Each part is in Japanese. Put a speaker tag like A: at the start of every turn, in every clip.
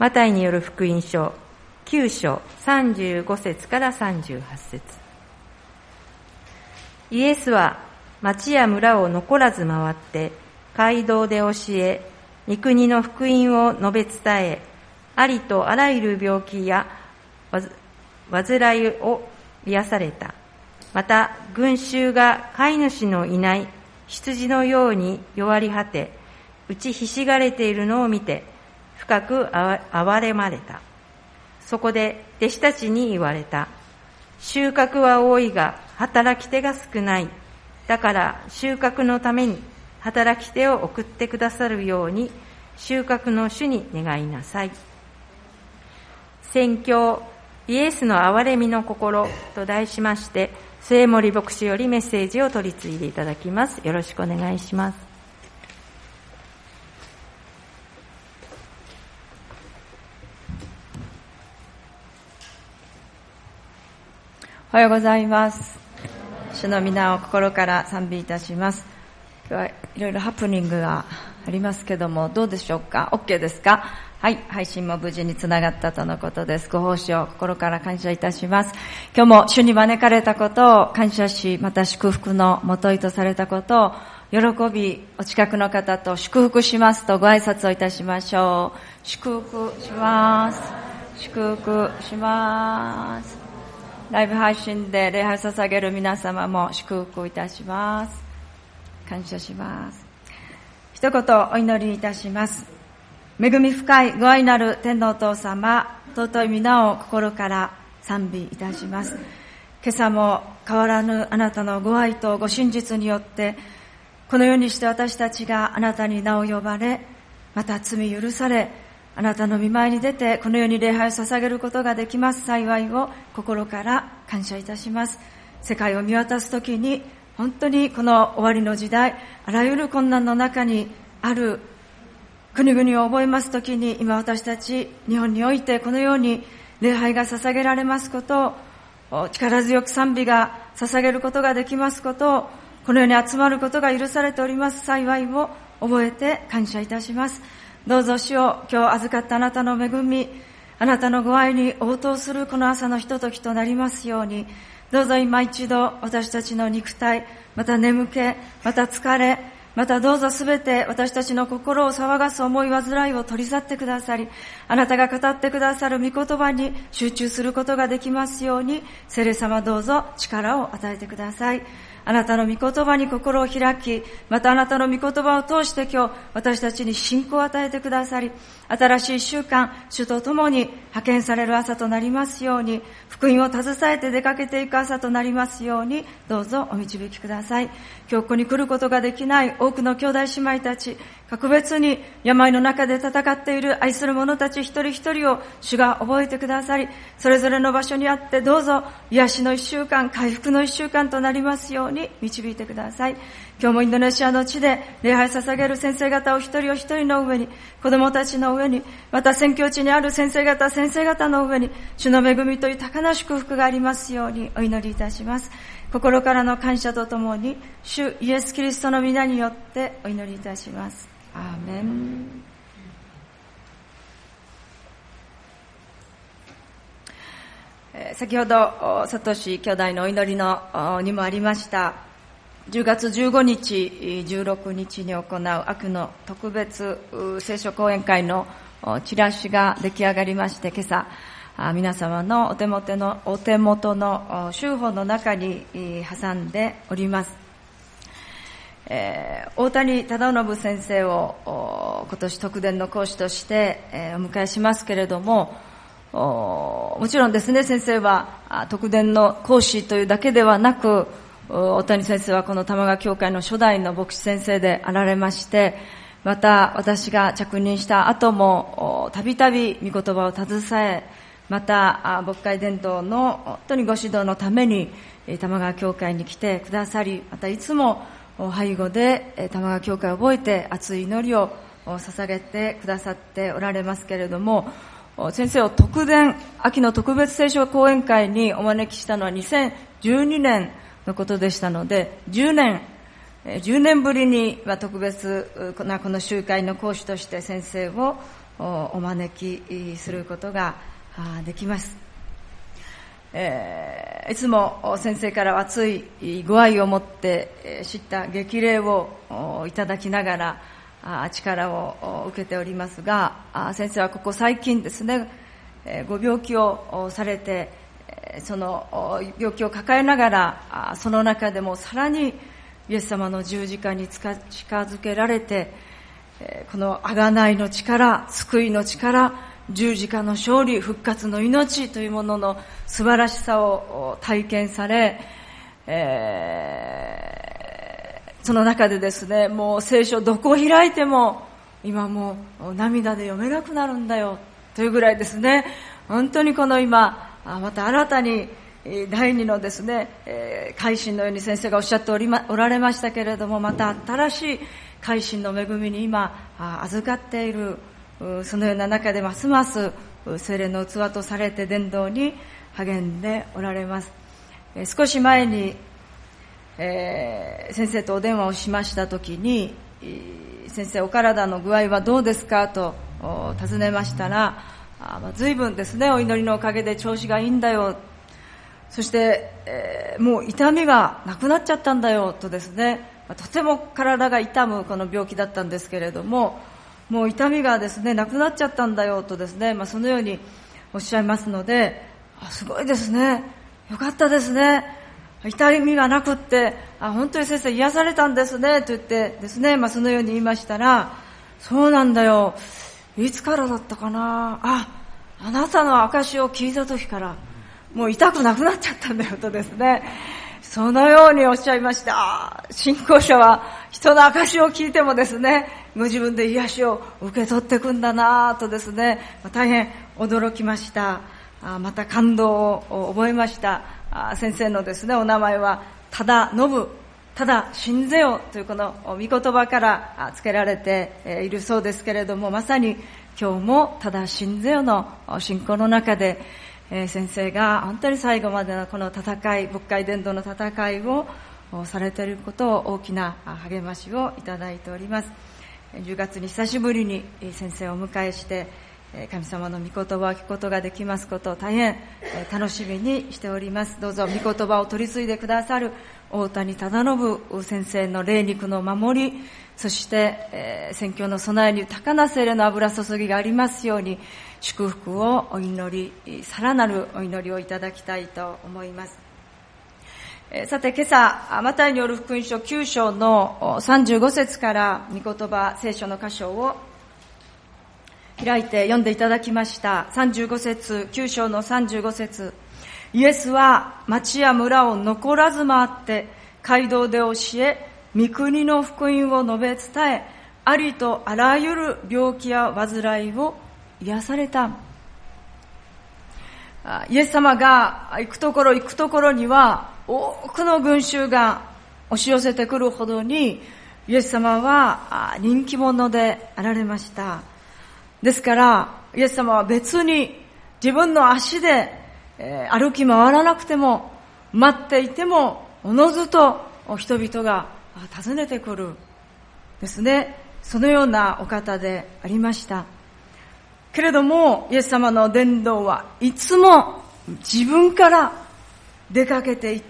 A: マタイによる福音書9章35節から38節。イエスは町や村を残らず回って街道で教え、御国の福音を述べ伝え、ありとあらゆる病気や患いを癒された。また群衆が飼い主のいない羊のように弱り果て、打ちひしがれているのを見て深く憐れまれた。そこで弟子たちに言われた。収穫は多いが働き手が少ない。だから収穫のために働き手を送ってくださるように収穫の主に願いなさい。宣教イエスの憐れみの心と題しまして、末森牧師よりメッセージを取り継いでいただきます。よろしくお願いします。
B: おはようございます。主の皆を心から賛美いたします。今日はいろいろハプニングがありますけども、どうでしょうか？ OK ですか？はい、配信も無事につながったとのことです。ご奉仕を心から感謝いたします。今日も主に招かれたことを感謝し、また祝福のもといとされたことを喜び、お近くの方と祝福しますとご挨拶をいたしましょう。祝福します。祝福します。ライブ配信で礼拝を捧げる皆様も祝福いたします。感謝します。一言お祈りいたします。恵み深いご愛なる天のお父様、尊い皆を心から賛美いたします。今朝も変わらぬあなたのご愛とご真実によって、このようにして私たちがあなたに名を呼ばれ、また罪許され、あなたの御前に出てこのように礼拝を捧げることができます幸いを心から感謝いたします。世界を見渡すときに本当にこの終わりの時代、あらゆる困難の中にある国々を覚えますときに、今私たち日本においてこのように礼拝が捧げられますことを、力強く賛美が捧げることができますことを、このように集まることが許されております幸いを覚えて感謝いたします。どうぞ主を今日預かったあなたの恵み、あなたのご愛に応答するこの朝のひとときとなりますように、どうぞ今一度私たちの肉体、また眠気、また疲れ、またどうぞすべて私たちの心を騒がす思い煩いを取り去ってくださり、あなたが語ってくださる御言葉に集中することができますように、聖霊様どうぞ力を与えてください。あなたの御言葉に心を開き、またあなたの御言葉を通して今日私たちに信仰を与えてくださり、新しい週間、主と共に派遣される朝となりますように、福音を携えて出かけていく朝となりますように、どうぞお導きください。今日ここに来ることができない多くの兄弟姉妹たち、格別に病の中で戦っている愛する者たち一人一人を主が覚えてくださり、それぞれの場所にあってどうぞ癒しの一週間、回復の一週間となりますように導いてください。今日もインドネシアの地で礼拝捧げる先生方を一人お一人の上に、子供たちの上に、また宣教地にある先生方の上に、主の恵みという高な祝福がありますようにお祈りいたします。心からの感謝とともに、主イエス・キリストの皆によってお祈りいたします。アーメン。先ほどサトシ兄弟のお祈りのにもありました10月15日16日に行う秋の特別聖書講演会のチラシが出来上がりまして、今朝皆様のお手元の週報の中に挟んでおります。大谷忠信先生を今年特伝の講師としてお迎えしますけれども、もちろんですね、先生は特伝の講師というだけではなく、大谷先生はこの玉川教会の初代の牧師先生であられまして、また私が着任した後もたびたび御言葉を携え、また牧会伝道の本当にご指導のために玉川教会に来てくださり、またいつも背後で玉川教会を覚えて熱い祈りを捧げてくださっておられますけれども、先生を特伝秋の特別聖書講演会にお招きしたのは2012年のことでしたので、10年ぶりに特別なこの集会の講師として先生をお招きすることができます。いつも先生から熱いご愛を持って知った激励をいただきながら力を受けておりますが、先生はここ最近ですね、ご病気をされて、その病気を抱えながら、その中でもさらにイエス様の十字架に近づけられて、この贖いの力、救いの力、十字架の勝利、復活の命というものの素晴らしさを体験され、その中でですね、もう聖書どこを開いても今もう涙で読めなくなるんだよというぐらいですね、本当にこの今また新たに第二のですね、改心のように先生がおっしゃっておられましたけれども、また新しい改心の恵みに今預かっている、そのような中でますます聖霊の器とされて伝道に励んでおられます。少し前に、先生とお電話をしましたときに、先生お体の具合はどうですかと尋ねましたら、随分ですね、お祈りのおかげで調子がいいんだよ、そして、もう痛みがなくなっちゃったんだよとですね、とても体が痛むこの病気だったんですけれども、もう痛みがですねなくなっちゃったんだよとですね、そのようにおっしゃいますので、すごいですね、よかったですね、痛みがなくって本当に先生癒されたんですねと言ってですね、そのように言いましたら、そうなんだよ、いつからだったかな、あなたの証を聞いた時からもう痛くなくなっちゃったんだよとですね、そのようにおっしゃいました。信仰者は人の証を聞いてもですね、ご自分で癒しを受け取っていくんだなとですね、大変驚きました。また感動を覚えました。先生のですね、お名前はただ信、ただ信ぜよというこの御言葉から付けられているそうですけれども、まさに今日もただ信ぜよの信仰の中で、先生が本当に最後までのこの戦い、牧会伝道の戦いをされていることを大きな励ましをいただいております。10月に久しぶりに先生をお迎えして神様の御言葉を聞くことができますことを大変楽しみにしております。どうぞ御言葉を取り継いでくださる大谷忠信先生の霊肉の守り、そして宣教の備えに高な聖霊の油注ぎがありますように、祝福をお祈り、さらなるお祈りをいただきたいと思います。さて今朝、マタイによる福音書9章の35節から御言葉聖書の箇所を開いて読んでいただきました。35節、9章の35節。イエスは町や村を残らず回って街道で教え、御国の福音を述べ伝え、ありとあらゆる病気や患いを癒された。イエス様が行くところには多くの群衆が押し寄せてくるほどに、イエス様は人気者であられました。ですからイエス様は別に自分の足で歩き回らなくても、待っていてもおのずと人々が訪ねてくるですね。そのようなお方でありました。けれどもイエス様の伝道はいつも自分から出かけていって、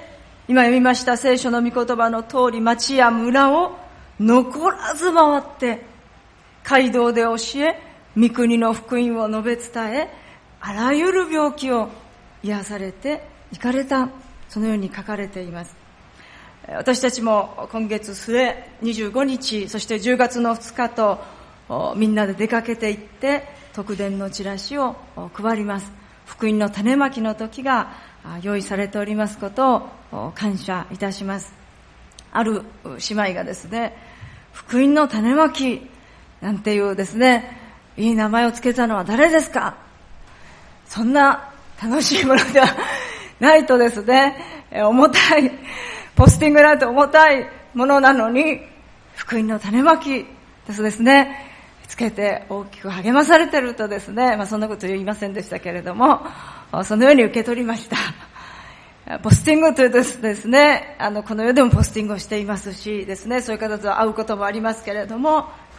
B: 今読みました聖書の御言葉の通り、町や村を残らず回って街道で教え、御国の福音を述べ伝え、あらゆる病気を癒されていかれた、そのように書かれています。私たちも今月末25日、そして10月の2日とみんなで出かけていって特伝のチラシを配ります。福音の種まきの時が用意されておりますことを感謝いたします。ある姉妹がですね、福音の種まきなんていうですね、いい名前をつけたのは誰ですか？そんな楽しいものではないとですね、重たい、ポスティングなんて重たいものなのに、福音の種まきですね、つけて大きく励まされているとですね、そんなこと言いませんでしたけれども、そのように受け取りました。ポスティングというとですね、この世でもポスティングをしていますしですね、そういう方と会うこともありますけれども、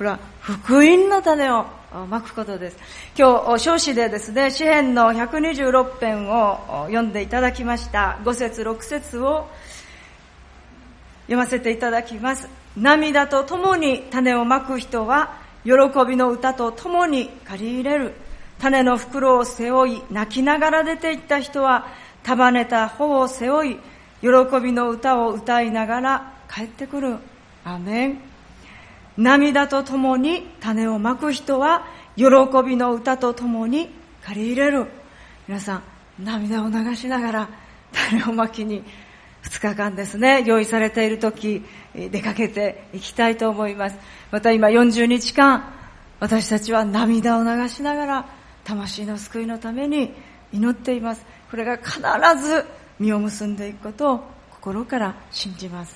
B: これは福音の種をまくことです。今日、唱詩でですね、詩編の126編を読んでいただきました。5節6節を読ませていただきます。涙とともに種をまく人は、喜びの歌とともに借り入れる。種の袋を背負い、泣きながら出て行った人は、束ねた穂を背負い、喜びの歌を歌いながら帰ってくる。アーメン。涙とともに種をまく人は、喜びの歌とともに借り入れる。皆さん、涙を流しながら種をまきに2日間ですね、用意されているとき、出かけていきたいと思います。また今40日間、私たちは涙を流しながら、魂の救いのために祈っています。これが必ず実を結んでいくことを心から信じます。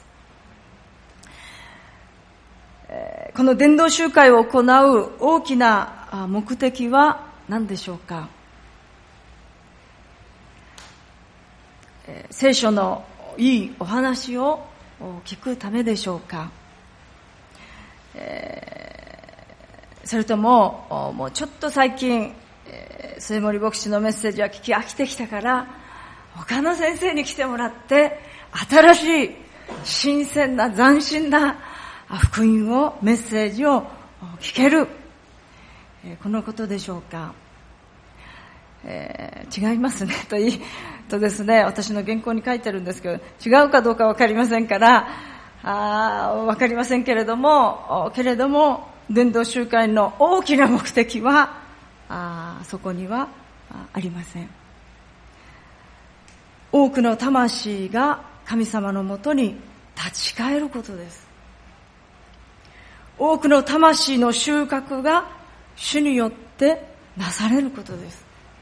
B: この伝道集会を行う大きな目的は何でしょうか。聖書のいいお話を聞くためでしょうか。それとも、もうちょっと最近、末森牧師のメッセージは聞き飽きてきたから、他の先生に来てもらって、新しい、新鮮な、斬新な福音を、メッセージを聞ける。このことでしょうか。違いますね。と言いとですね、私の原稿に書いてるんですけど、違うかどうかわかりませんから、わかりませんけれども、伝道集会の大きな目的は、そこにはありません。多くの魂が神様のもとに立ち返ることです。多くの魂の収穫が主によってなされることです。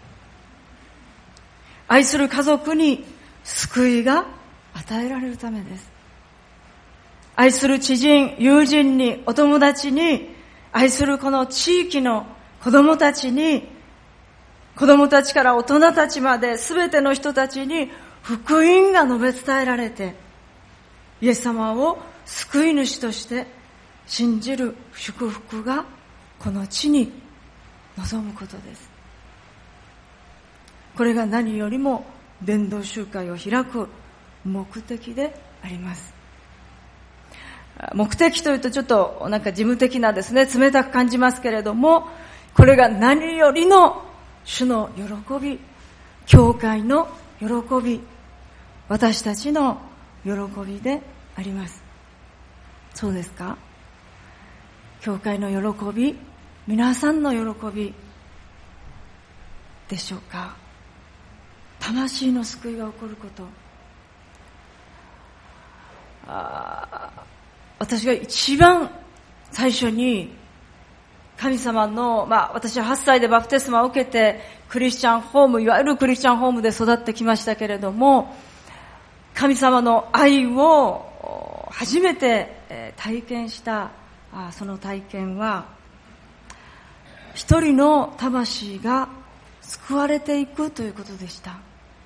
B: 愛する家族に救いが与えられるためです。愛する知人、友人に、お友達に、愛するこの地域の子供たちに、子供たちから大人たちまで全ての人たちに福音が述べ伝えられて、イエス様を救い主として信じる祝福がこの地に望むことです。これが何よりも伝道集会を開く目的であります。目的というとちょっとなんか事務的なですね、冷たく感じますけれども、これが何よりの主の喜び、教会の喜び、私たちの喜びであります。そうですか？教会の喜び、皆さんの喜びでしょうか？魂の救いが起こること。私が一番最初に神様の、私は8歳でバプテスマを受けてクリスチャンホーム、いわゆるクリスチャンホームで育ってきましたけれども、神様の愛を初めて体験したその体験は、一人の魂が救われていくということでした。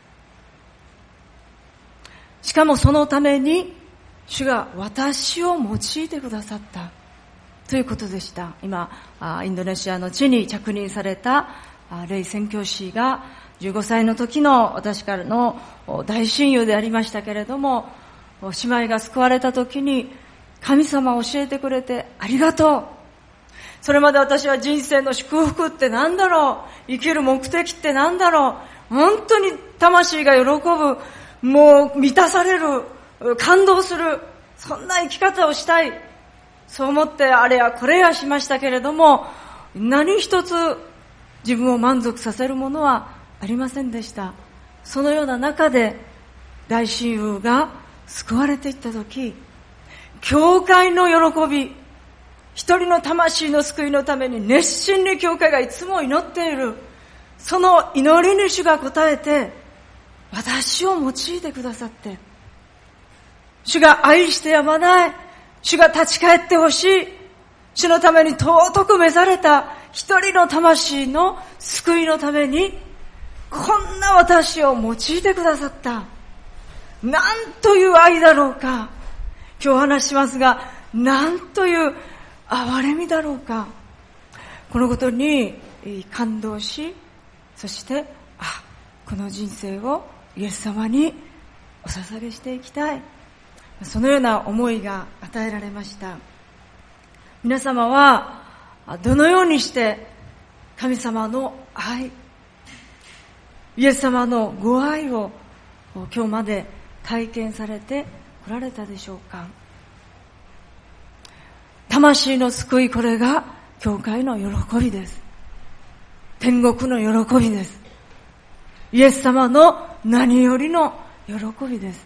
B: しかもそのために主が私を用いてくださったということでした。今インドネシアの地に着任されたレイ宣教師が15歳の時の私からの大親友でありましたけれども、姉妹が救われた時に神様を教えてくれてありがとう。それまで私は人生の祝福って何だろう、生きる目的って何だろう、本当に魂が喜ぶ、もう満たされる、感動する、そんな生き方をしたい、そう思ってあれやこれやしましたけれども、何一つ自分を満足させるものはありませんでした。そのような中で大親友が救われていったとき、教会の喜び、一人の魂の救いのために熱心に教会がいつも祈っている、その祈りに主が応えて私を用いてくださって、主が愛してやまない、主が立ち返ってほしい、主のために尊く召された一人の魂の救いのためにこんな私を用いてくださった。なんという愛だろうか。今日話しますが、なんという憐れみだろうか。このことに感動し、そしてこの人生をイエス様にお捧げしていきたい、そのような思いが与えられました。皆様はどのようにして神様の愛、イエス様のご愛を今日まで体験されてこられたでしょうか。魂の救い、これが教会の喜びです。天国の喜びです。イエス様の何よりの喜びです。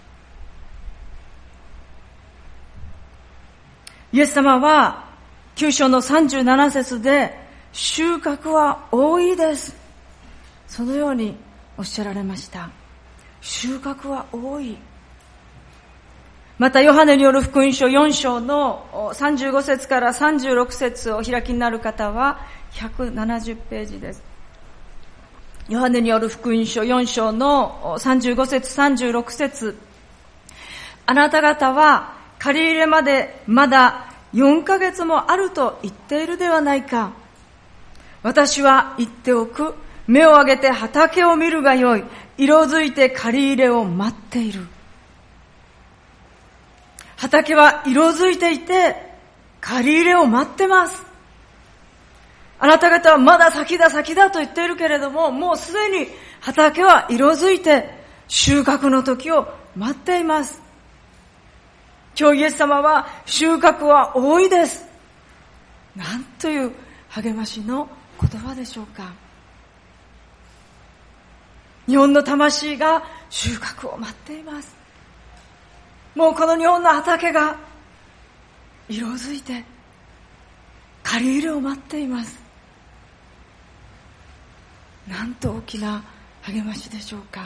B: イエス様は9章の37節で、収穫は多いです、そのようにおっしゃられました。収穫は多い。またヨハネによる福音書4章の35節から36節をお開きになる方は170ページです。ヨハネによる福音書4章の35節36節、あなた方は借り入れまでまだ4ヶ月もあると言っているではないか。私は言っておく。目を上げて畑を見るがよい。色づいて借り入れを待っている。畑は色づいていて、借り入れを待ってます。あなた方はまだ先だ先だと言っているけれども、もうすでに畑は色づいて、収穫の時を待っています。今日イエス様は、収穫は多いです。なんという励ましの言葉でしょうか。日本の魂が収穫を待っています。もうこの日本の畑が色づいて借り入れを待っています。なんと大きな励ましでしょうか。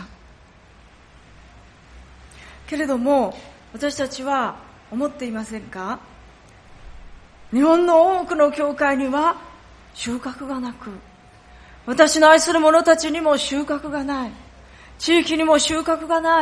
B: けれども私たちは思っていませんか？日本の多くの教会には収穫がなく、私の愛する者たちにも収穫がない、地域にも収穫がない。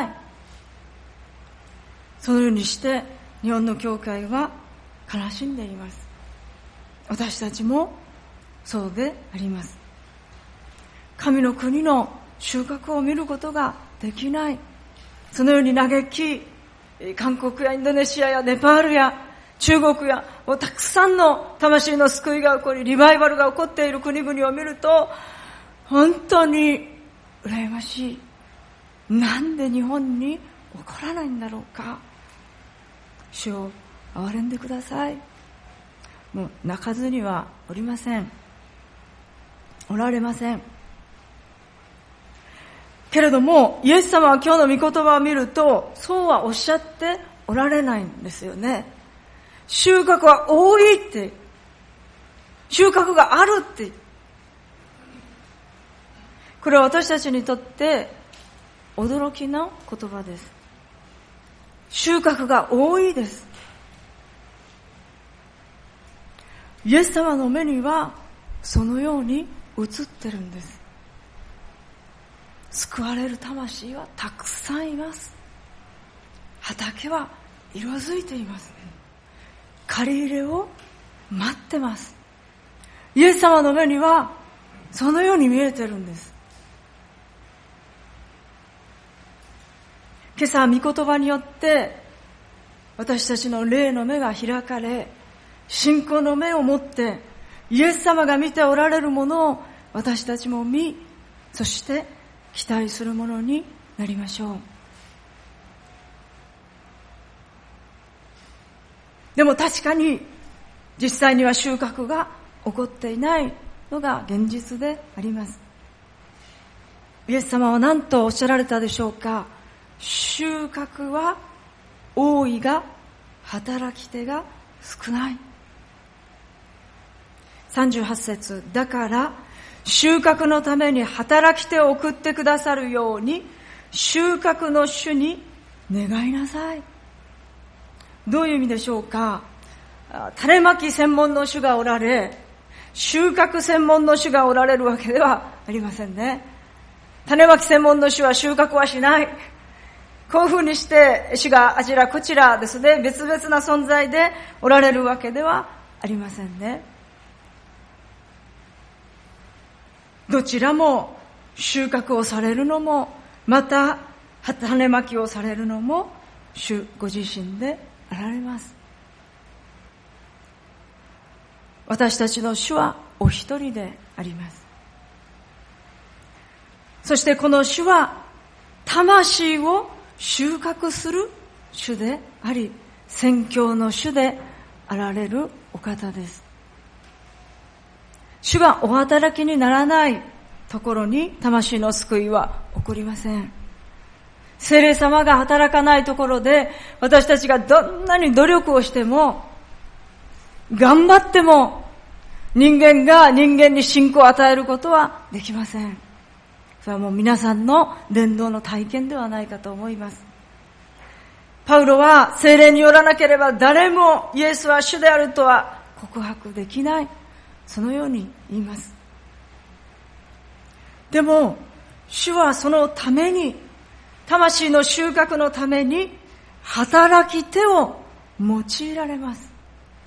B: そのようにして日本の教会は悲しんでいます。私たちもそうであります。神の国の収穫を見ることができない。そのように嘆き、韓国やインドネシアやネパールや中国やたくさんの魂の救いが起こり、リバイバルが起こっている国々を見ると本当に羨ましい。なんで日本に起こらないんだろうか。主を憐れんでください。もう泣かずにはおりません。おられません。けれどもイエス様は今日の御言葉を見るとそうはおっしゃっておられないんですよね。収穫は多いって、収穫があるって、これは私たちにとって驚きの言葉です。収穫が多いです。イエス様の目にはそのように映ってるんです。救われる魂はたくさんいます。畑は色づいています。借り入れを待ってます。イエス様の目にはそのように見えてるんです。今朝御言葉によって私たちの霊の目が開かれ、信仰の目を持ってイエス様が見ておられるものを私たちも見、そして期待するものになりましょう。でも確かに実際には収穫が起こっていないのが現実であります。イエス様は何とおっしゃられたでしょうか。収穫は多いが働き手が少ない。38節、だから収穫のために働き手を送ってくださるように収穫の主に願いなさい。どういう意味でしょうか。種まき専門の主がおられ、収穫専門の主がおられるわけではありませんね。種まき専門の主は収穫はしない。こういうふうにして主があちらこちらですね、別々な存在でおられるわけではあありませんね。どちらも収穫をされるのも、また種まきをされるのも主ご自身であられます。私たちの主はお一人であります。そしてこの主は魂を収穫する主であり、宣教の主であられるお方です。主がお働きにならないところに魂の救いは起こりません。聖霊様が働かないところで、私たちがどんなに努力をしても、頑張っても、人間が人間に信仰を与えることはできません。それはもう皆さんの伝道の体験ではないかと思います。パウロは聖霊によらなければ誰もイエスは主であるとは告白できない。そのように言います。でも、主はそのために、魂の収穫のために働き手を用いられます。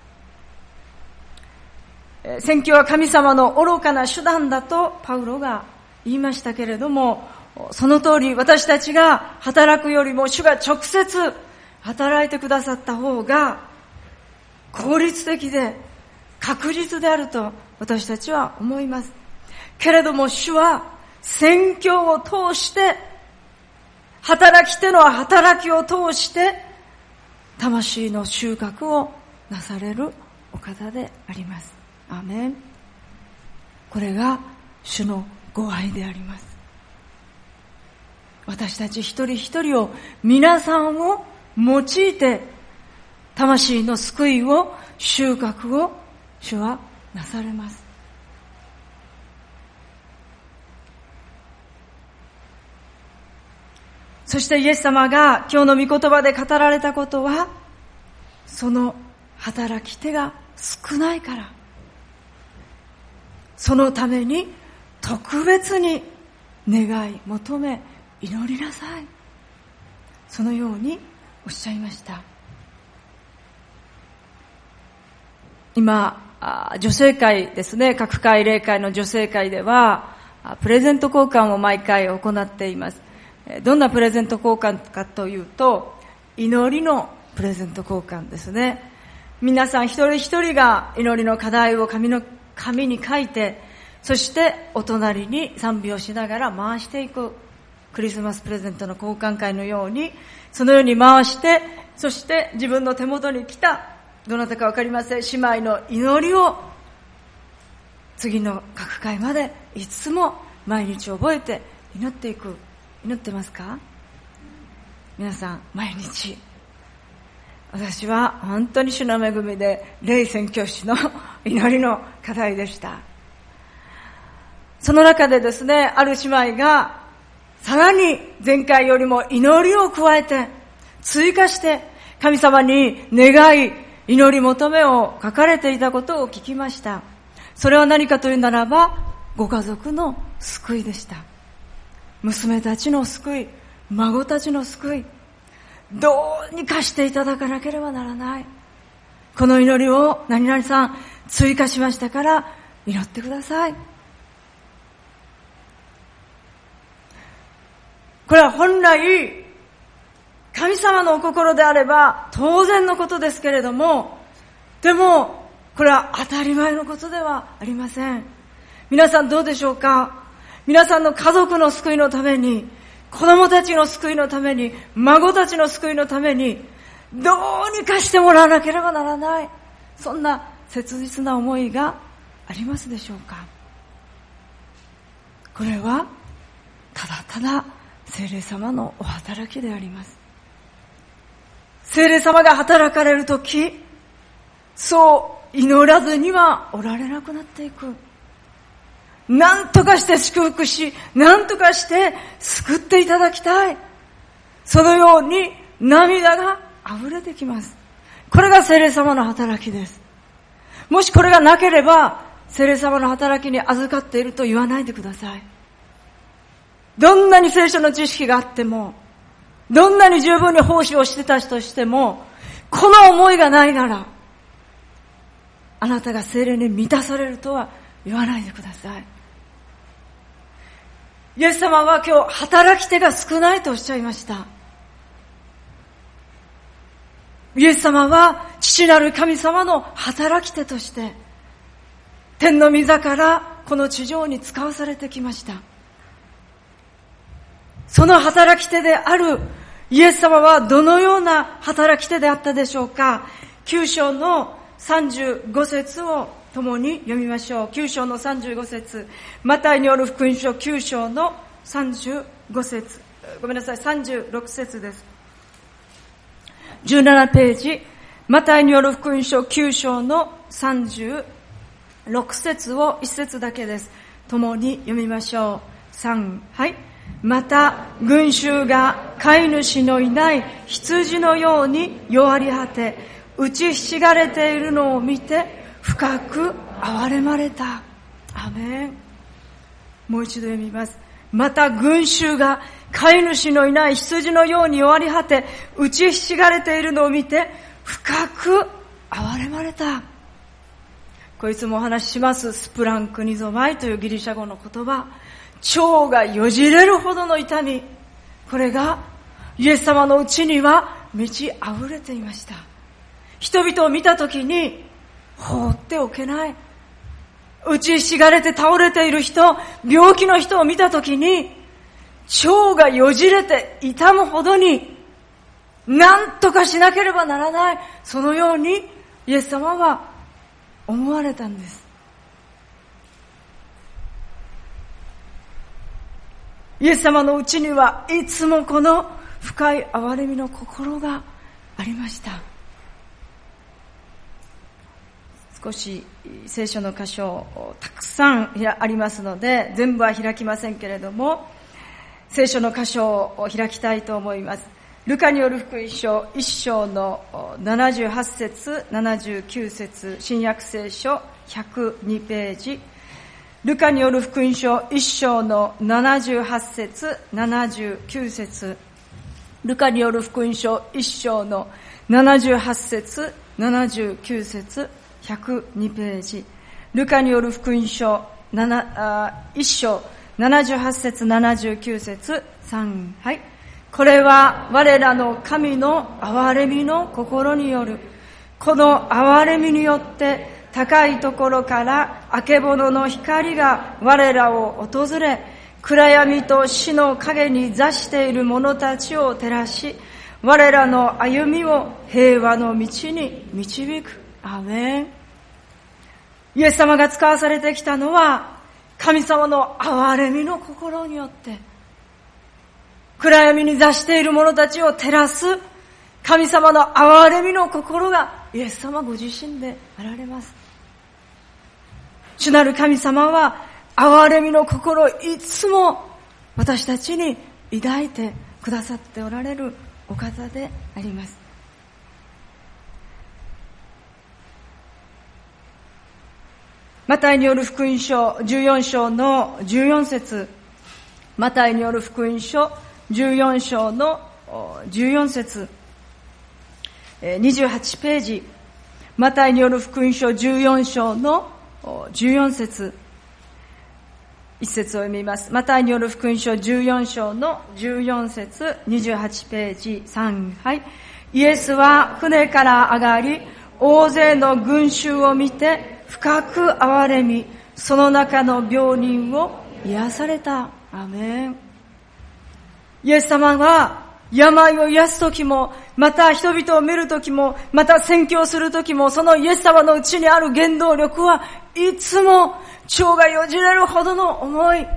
B: 宣教は神様の愚かな手段だとパウロが言いましたけれども、その通り私たちが働くよりも主が直接働いてくださった方が効率的で確実であると私たちは思います。けれども主は宣教を通して、働き手の働きを通して魂の収穫をなされるお方であります。アーメン。これが主のご愛であります。私たち一人一人を、皆さんを用いて魂の救いを、収穫を主はなされます。そしてイエス様が今日の御言葉で語られたことは、その働き手が少ないから、そのために特別に願い求め祈りなさい。そのようにおっしゃいました。今、女性会ですね、各会霊会の女性会ではプレゼント交換を毎回行っています。どんなプレゼント交換かというと、祈りのプレゼント交換ですね。皆さん一人一人が祈りの課題を紙に書いて、そしてお隣に賛美をしながら回していく、クリスマスプレゼントの交換会のように、そのように回して、そして自分の手元に来たどなたかわかりません、姉妹の祈りを次の各会までいつも毎日覚えて祈っていく。祈ってますか？皆さん毎日。私は本当に主の恵みで霊宣教師の祈りの課題でした。その中でですね、ある姉妹がさらに前回よりも祈りを加えて追加して神様に願い祈り求めを書かれていたことを聞きました。それは何かというならば、ご家族の救いでした。娘たちの救い、孫たちの救い、どうにかしていただかなければならない。この祈りを何々さん追加しましたから祈ってください。これは本来神様のお心であれば当然のことですけれども、でもこれは当たり前のことではありません。皆さんどうでしょうか？皆さんの家族の救いのために、子供たちの救いのために、孫たちの救いのために、どうにかしてもらわなければならない。そんな切実な思いがありますでしょうか？これはただただ聖霊様のお働きであります。聖霊様が働かれるとき、そう祈らずにはおられなくなっていく。何とかして祝福し、何とかして救っていただきたい。そのように涙が溢れてきます。これが聖霊様の働きです。もしこれがなければ、聖霊様の働きに預かっていると言わないでください。どんなに聖書の知識があっても、どんなに十分に奉仕をしてたとしても、この思いがないなら、 あなたが聖霊に満たされるとは言わないでください。イエス様は今日働き手が少ないとおっしゃいました。イエス様は父なる神様の働き手として天の御座からこの地上に使わされてきました。その働き手であるイエス様はどのような働き手であったでしょうか。9章の35節を共に読みましょう。9章の35節、マタイによる福音書9章の35節、36節です。17ページ、マタイによる福音書9章の36節を1節だけです。共に読みましょう。3、はい。また群衆が飼い主のいない羊のように弱り果て打ちひしがれているのを見て深く憐れまれた。アメン。もう一度読みます。また群衆が飼い主のいない羊のように弱り果て打ちひしがれているのを見て深く憐れまれた。こいつもお話ししますスプランクニゾマイというギリシャ語の言葉、腸がよじれるほどの痛み、これがイエス様のうちには満ち溢れていました。人々を見たときに放っておけない、打ちひしがれて倒れている人、病気の人を見たときに腸がよじれて痛むほどに何とかしなければならない、そのようにイエス様は思われたんです。イエス様のうちにはいつもこの深い憐れみの心がありました。少し聖書の箇所たくさんありますので全部は開きませんけれども、聖書の箇所を開きたいと思います。ルカによる福音書1章の78節79節、新約聖書102ページ、ルカによる福音書1章の78節79節、ルカによる福音書1章の78節79節102ページ、ルカによる福音書1章78節79節3、はい。これは我らの神の憐れみの心による。この憐れみによって高いところからあけぼのの光が我らを訪れ、暗闇と死の影に座している者たちを照らし、我らの歩みを平和の道に導く。アーメン。イエス様が使わされてきたのは神様の憐れみの心によって、暗闇に座している者たちを照らす神様の憐れみの心がイエス様ご自身であられます。主なる神様は憐れみの心をいつも私たちに抱いてくださっておられるお方であります。マタイによる福音書14章の14節、マタイによる福音書14章の14節、28ページ、マタイによる福音書14章の14節、一節を読みます。マタイによる福音書14章の14節、28ページ3、はい。イエスは船から上がり、大勢の群衆を見て深く憐れみ、その中の病人を癒された。アーメン。イエス様は病を癒すときも、また人々を見るときも、また宣教するときも、そのイエス様のうちにある原動力はいつも腸がよじれるほどの思い、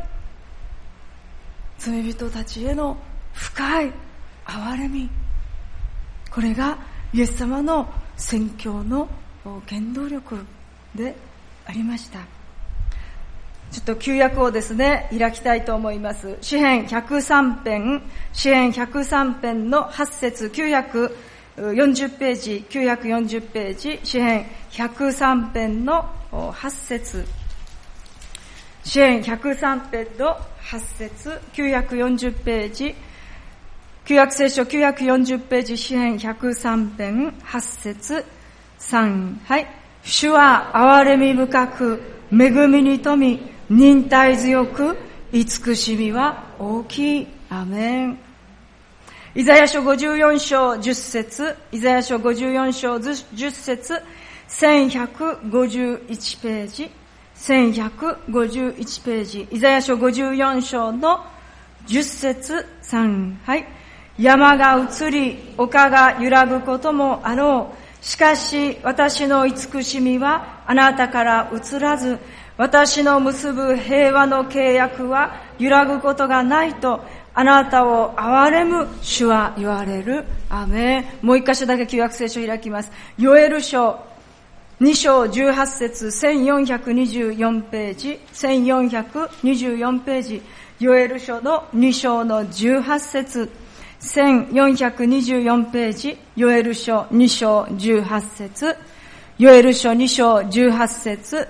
B: 罪人たちへの深い憐れみ、これがイエス様の宣教の原動力でありました。ちょっと旧約をですね、開きたいと思います。詩編103編の8節、940ページ、940ページ、詩編103編の8節、詩編103編の8節、940ページ、旧約聖書940ページ、詩編103編8節3、はい。 主は憐れみ深く、恵みに富み、忍耐強く、慈しみは大きい。アメン。イザヤ書54章10節、イザヤ書54章10節、1151ページ、1151ページ、イザヤ書54章の10節3、はい。山が移り、丘が揺らぐこともあろう。しかし、私の慈しみはあなたから移らず、私の結ぶ平和の契約は揺らぐことがないと、あなたを憐れむ主は言われる。アメン。もう一箇所だけ旧約聖書を開きます。ヨエル書2章18節1424ページ、1424ページ、ヨエル書の2章の18節1424ページ、ヨエル書2章18節、ヨエル書2章18節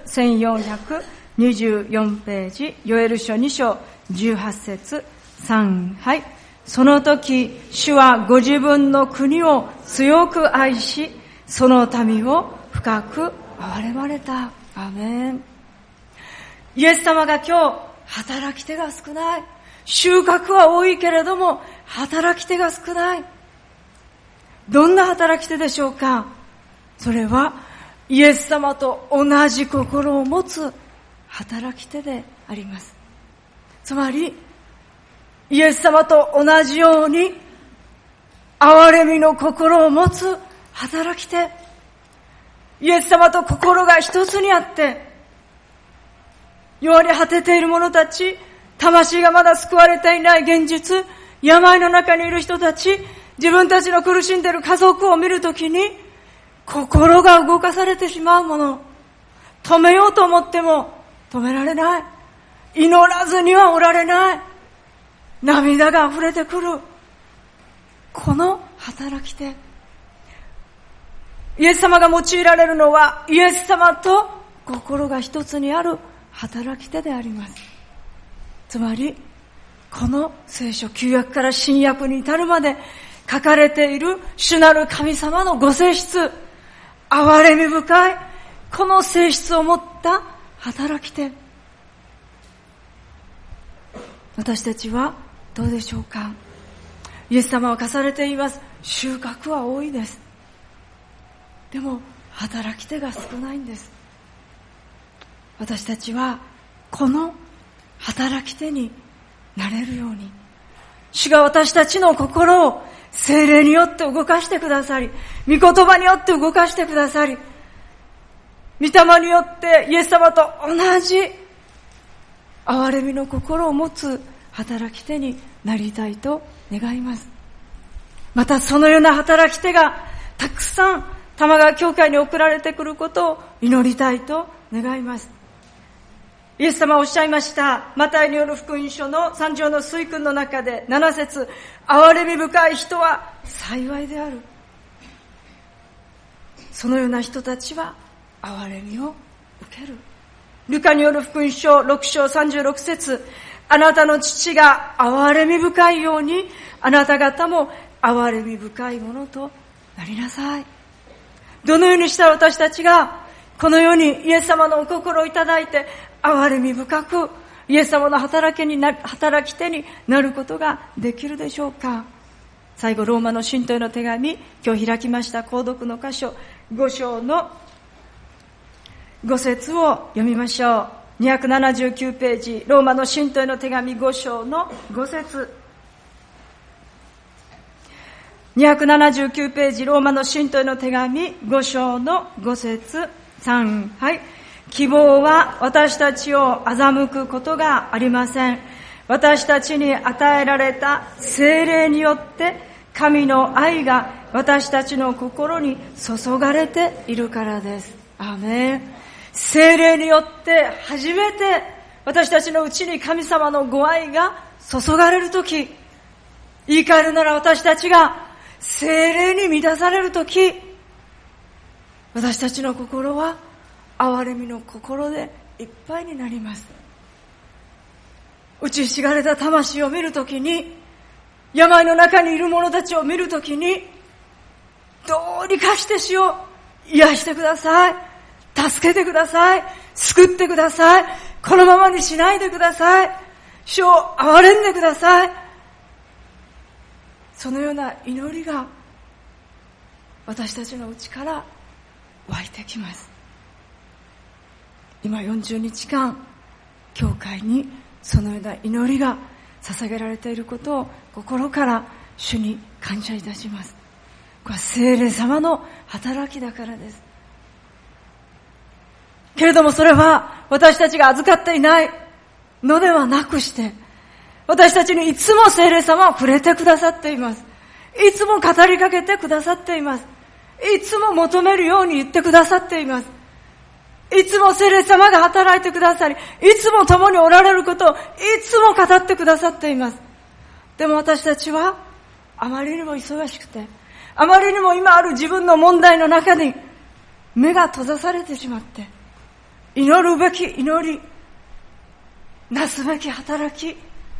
B: 1424ページ、ヨエル書2章18節3、はい。その時、主はご自分の国を強く愛し、その民を深く憐れまれた。アメン。イエス様が今日、働き手が少ない。収穫は多いけれども、働き手が少ない。どんな働き手でしょうか？それは、イエス様と同じ心を持つ働き手であります。つまり、イエス様と同じように、憐れみの心を持つ働き手。イエス様と心が一つにあって、弱り果てている者たち、魂がまだ救われていない現実、病の中にいる人たち、自分たちの苦しんでいる家族を見るときに、心が動かされてしまうもの。止めようと思っても止められない。祈らずにはおられない。涙が溢れてくる。この働き手。イエス様が用いられるのは、イエス様と心が一つにある働き手であります。つまり、この聖書、旧約から新約に至るまで書かれている主なる神様のご性質、憐れみ深い、この性質を持った働き手。私たちはどうでしょうか？イエス様は課されています。収穫は多いです。でも、働き手が少ないんです。私たちは、この働き手になれるように、主が私たちの心を聖霊によって動かしてくださり、御言葉によって動かしてくださり、御霊によってイエス様と同じ憐れみの心を持つ働き手になりたいと願います。またそのような働き手がたくさん玉川教会に送られてくることを祈りたいと願います。イエス様はおっしゃいました。マタイによる福音書の3章の水訓の中で7節、憐れみ深い人は幸いである。そのような人たちは憐れみを受ける。ルカによる福音書6章36節、あなたの父が憐れみ深いように、あなた方も憐れみ深いものとなりなさい。どのようにしたら私たちがこのようにイエス様のお心をいただいて憐れみ深くイエス様の働き手になることができるでしょうか？最後、ローマの信徒への手紙、今日開きました購読の箇所5章の5節を読みましょう。279ページ、ローマの信徒への手紙5章の5節。279ページ、ローマの信徒への手紙5章の5節3、はい。希望は私たちを欺くことがありません。私たちに与えられた聖霊によって神の愛が私たちの心に注がれているからです。アーメン。聖霊によって初めて私たちのうちに神様のご愛が注がれるとき、言い換えるなら私たちが聖霊に満たされるとき、私たちの心は憐れみの心でいっぱいになります。打ちひしがれた魂を見るときに、病の中にいる者たちを見るときに、どうにかして主を癒してください。 助けてください。救ってください。このままにしないでください。主を憐れんでください。そのような祈りが私たちのうちから湧いてきます。今40日間教会にそのような祈りが捧げられていることを心から主に感謝いたします。これは聖霊様の働きだからです。けれどもそれは私たちが預かっていないのではなくして、私たちにいつも聖霊様は触れてくださっています。いつも語りかけてくださっています。いつも求めるように言ってくださっています。いつも聖霊様が働いてくださり、いつも共におられることをいつも語ってくださっています。でも私たちはあまりにも忙しくて、あまりにも今ある自分の問題の中に目が閉ざされてしまって、祈るべき祈り、なすべき働き、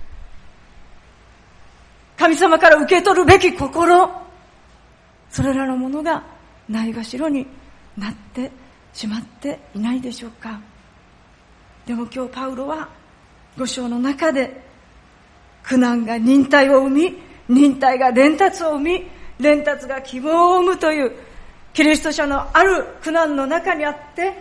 B: 神様から受け取るべき心、それらのものがないがしろになってしまっていないでしょうか。でも今日パウロは5章の中で、苦難が忍耐を生み、忍耐が連達を生み、連達が希望を生むというキリスト者のある苦難の中にあって、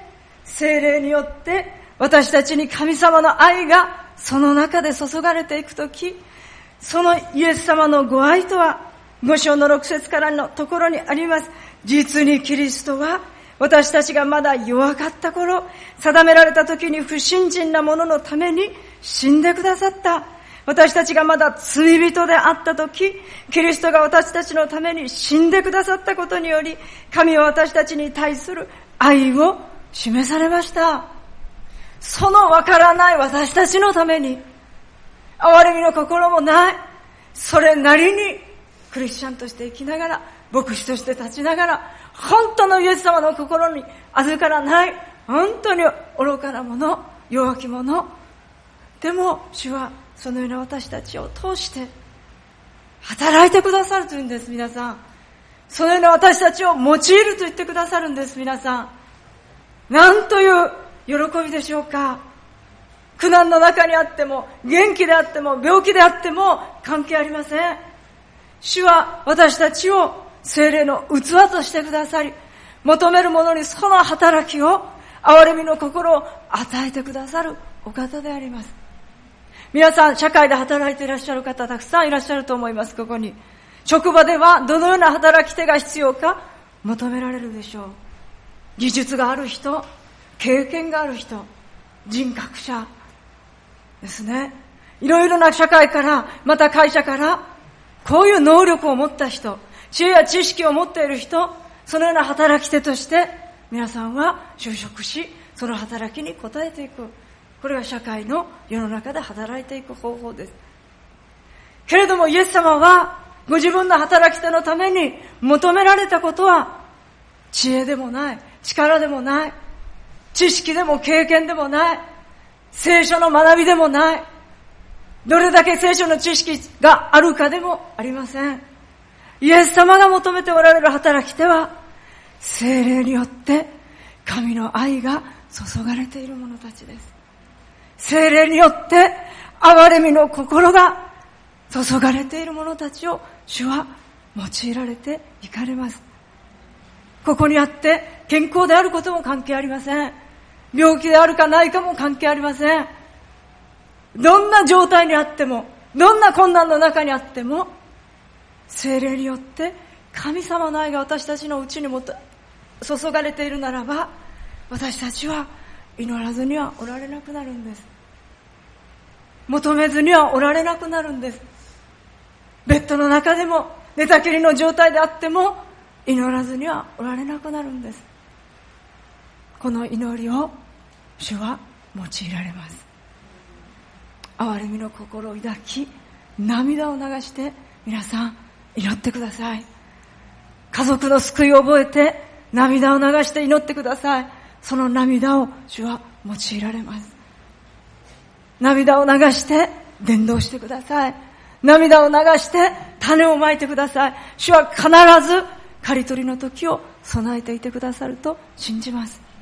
B: 聖霊によって私たちに神様の愛がその中で注がれていくとき、そのイエス様のご愛とは5章の6節からのところにあります。実にキリストは私たちがまだ弱かった頃、定められた時に不信心な者のために死んでくださった。私たちがまだ罪人であった時、キリストが私たちのために死んでくださったことにより、神は私たちに対する愛を示されました。そのわからない私たちのために、憐れみの心もない、それなりにクリスチャンとして生きながら、牧師として立ちながら、本当のイエス様の心に預からない、本当に愚かな者、弱き者。でも主はそのような私たちを通して働いてくださるというんです。皆さん、そのような私たちを用いると言ってくださるんです。皆さん、なんという喜びでしょうか。苦難の中にあっても、元気であっても、病気であっても関係ありません。主は私たちを聖霊の器としてくださり、求める者にその働きを、憐れみの心を与えてくださるお方であります。皆さん、社会で働いていらっしゃる方たくさんいらっしゃると思います。ここに職場ではどのような働き手が必要か求められるでしょう。技術がある人、経験がある人、人格者ですね。いろいろな社会から、また会社からこういう能力を持った人、知恵や知識を持っている人、そのような働き手として皆さんは就職し、その働きに応えていく。これが社会の世の中で働いていく方法です。けれどもイエス様はご自分の働き手のために求められたことは、知恵でもない、力でもない、知識でも経験でもない、聖書の学びでもない、どれだけ聖書の知識があるかでもありません。イエス様が求めておられる働き手は、聖霊によって神の愛が注がれている者たちです。聖霊によって憐れみの心が注がれている者たちを主は用いられていかれます。ここにあって健康であることも関係ありません。病気であるかないかも関係ありません。どんな状態にあっても、どんな困難の中にあっても、聖霊によって神様の愛が私たちのうちに注がれているならば、私たちは祈らずにはおられなくなるんです。求めずにはおられなくなるんです。ベッドの中でも寝たきりの状態であっても祈らずにはおられなくなるんです。この祈りを主は用いられます。憐れみの心を抱き、涙を流して皆さん祈ってください。家族の救いを覚えて涙を流して祈ってください。その涙を主は用いられます。涙を流して伝道してください。涙を流して種をまいてください。主は必ず刈り取りの時を備えていてくださると信じます。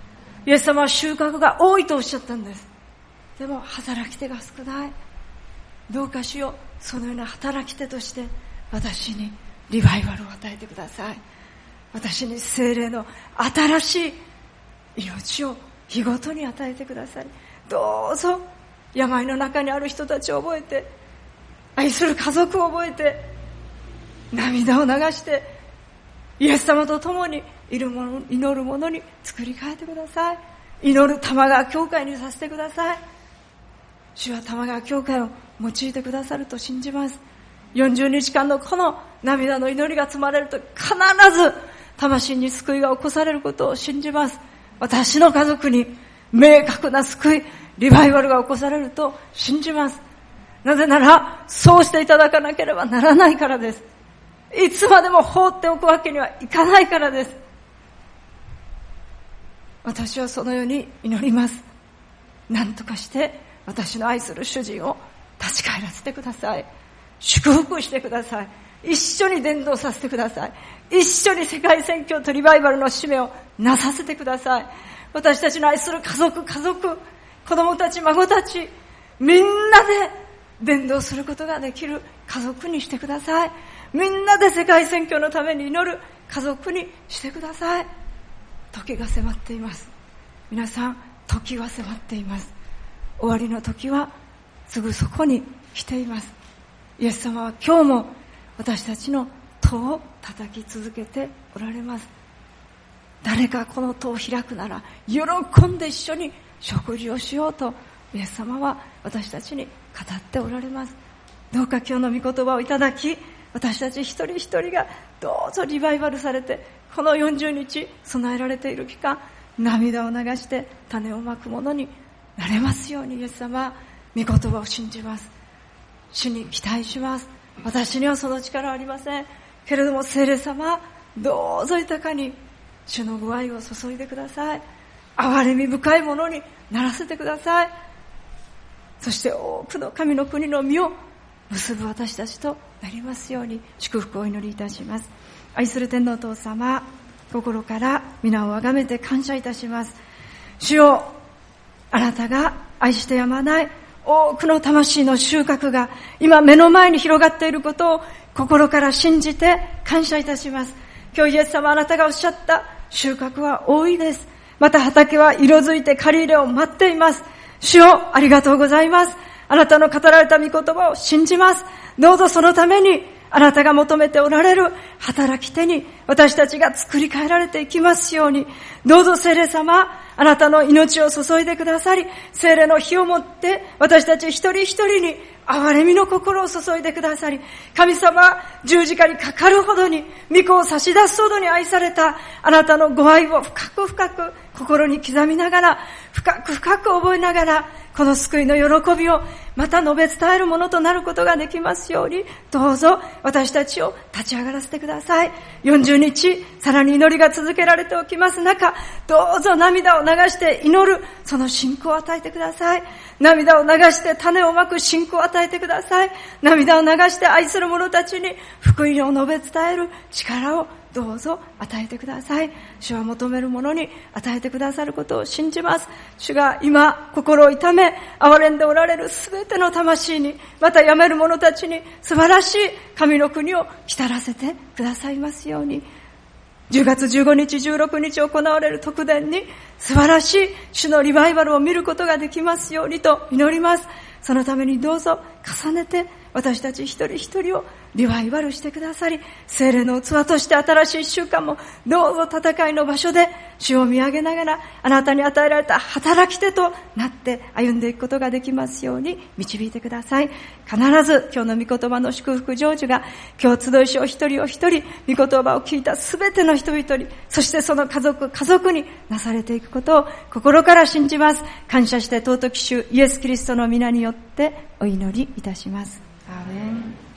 B: イエス様は収穫が多いとおっしゃったんです。でも働き手が少ない。どうか主よ、そのような働き手として私にリバイバルを与えてください。私に聖霊の新しい命を日ごとに与えてください。どうぞ病の中にある人たちを覚えて、愛する家族を覚えて、涙を流してイエス様と共に祈る者に作り変えてください。祈る玉川教会にさせてください。主は玉川教会を用いてくださると信じます。40日間のこの涙の祈りが積まれると必ず魂に救いが起こされることを信じます。私の家族に明確な救い、リバイバルが起こされると信じます。なぜならそうしていただかなければならないからです。いつまでも放っておくわけにはいかないからです。私はそのように祈ります。何とかして私の愛する主人を立ち返らせてください。祝福してください。一緒に伝道させてください。一緒に世界宣教とリバイバルの使命をなさせてください。私たちの愛する家族、子供たち、孫たち、みんなで伝道することができる家族にしてください。みんなで世界宣教のために祈る家族にしてください。時が迫っています。皆さん、時は迫っています。終わりの時はすぐそこに来ています。イエス様は今日も私たちの戸を叩き続けておられます。誰かこの戸を開くなら喜んで一緒に食事をしようとイエス様は私たちに語っておられます。どうか今日の御言葉をいただき、私たち一人一人がどうぞリバイバルされて、この40日備えられている期間、涙を流して種をまくものになれますように。イエス様、御言葉を信じます。主に期待します。私にはその力はありませんけれども、聖霊様、どうぞ豊かに主のご愛を注いでください。憐れみ深いものにならせてください。そして多くの神の国の実を結ぶ私たちとなりますように、祝福をお祈りいたします。愛する天皇お父様、心から皆をあがめて感謝いたします。主よ、あなたが愛してやまない多くの魂の収穫が今目の前に広がっていることを心から信じて感謝いたします。今日イエス様、あなたがおっしゃった収穫は多いです。また畑は色づいて刈り入れを待っています。主よ、ありがとうございます。あなたの語られた御言葉を信じます。どうぞそのためにあなたが求めておられる働き手に私たちが作り変えられていきますように。どうぞ聖霊様、あなたの命を注いでくださり、聖霊の火をもって私たち一人一人に憐れみの心を注いでくださり、神様、十字架にかかるほどに、御子を差し出すほどに愛されたあなたのご愛を深く深く心に刻みながら、深く深く覚えながら、この救いの喜びをまた述べ伝えるものとなることができますように、どうぞ私たちを立ち上がらせてください。40日、さらに祈りが続けられておきます中、どうぞ涙を流して祈る、その信仰を与えてください。涙を流して種をまく信仰を与えてください。涙を流して愛する者たちに福音を述べ伝える力をどうぞ与えてください。主は求める者に与えてくださることを信じます。主が今心を痛め憐れんでおられるすべての魂に、また病める者たちに素晴らしい神の国を来たらせてくださいますように。10月15日16日行われる特典に素晴らしい主のリバイバルを見ることができますようにと祈ります。そのためにどうぞ重ねて私たち一人一人をリバイバルしてくださり、聖霊の器として新しい一週間もどうぞ戦いの場所で主を見上げながら、あなたに与えられた働き手となって歩んでいくことができますように導いてください。必ず今日の御言葉の祝福成就が今日集いしお一人お一人御言葉を聞いたすべての人々に、そしてその家族になされていくことを心から信じます。感謝して尊き主イエスキリストの皆によってお祈りいたします。アーメン。